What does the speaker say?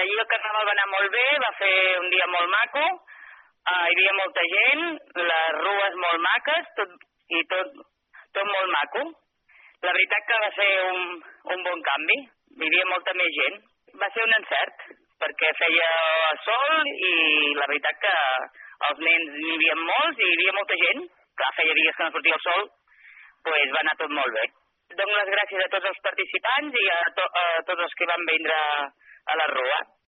ahir el carnaval va anar molt bé, va fer un dia molt maco, hi havia molta gent, les rues molt maques, tot molt maco. La veritat que va ser un bon canvi, hi havia molta més gent. Va ser un encert, perquè feia sol i la veritat que els nens n'hi havia molts i hi havia molta gent. Clar, feia dies que no sortia el sol, doncs va anar tot molt bé. Dono les gràcies a tots els participants i a tots els que van vindre a la rua.